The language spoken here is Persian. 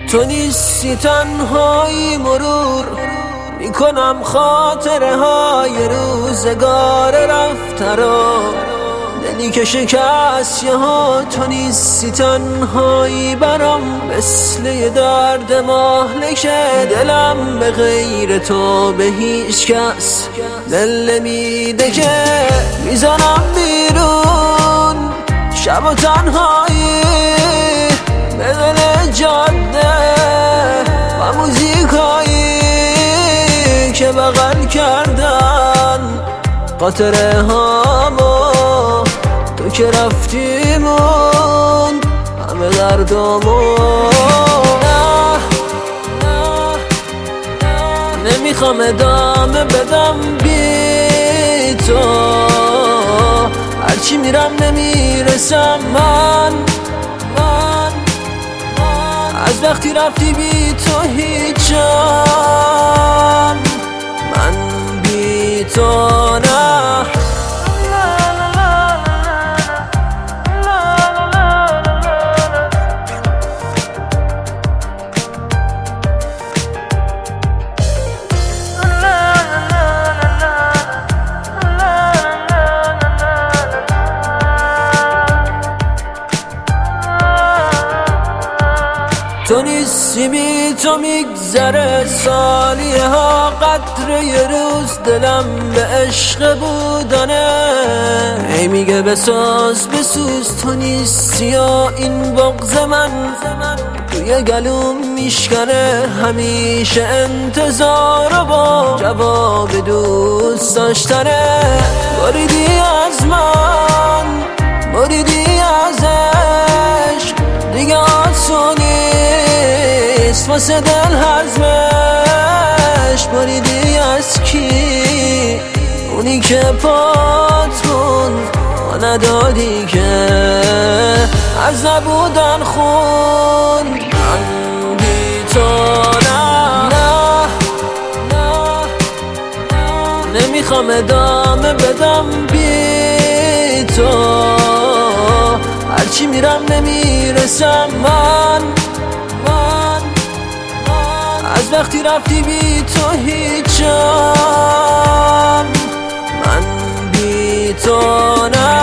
تو نیستی تنهایی مرور میکنم خاطره های روزگار رفته رو، دلی که شکست یهو. تو نیستی تنهایی برام، مثل یه درد مهلکه. دلم به غیر تو به هیچ کس دل نمیده که. میزنم بیرون شب و تنهایی به دل جاده و موزیکایی که بغل کردن قطره هامو. تو که رفتیمون همه دردامو. نمیخوام ادامه بدم بی تو، هرچی میرم نمیرسم من از وقتی رفتی بی تو هیچم. من بی تو نه. تو نیستی بی تو میگذره سالیه ها قدر یه روز. دلم به عشق بودنه ای میگه بساز بسوز. تو نیستی یا این بغض من توی گلوم میشکنه. همیشه انتظار با جواب دوست داشتنه. بریدی از من بریدی از عشق، دیگه آسونی واسه دل هرزمش. بریدی از کی؟ اونی که پات موند و ندادی که از نبودن خوند. من بی تو نه. نمیخوام ادامه بدم بی تو، هرچی میرم نمیرسم من از وقتی رفتی بی تو هیچم. من بی تو نه.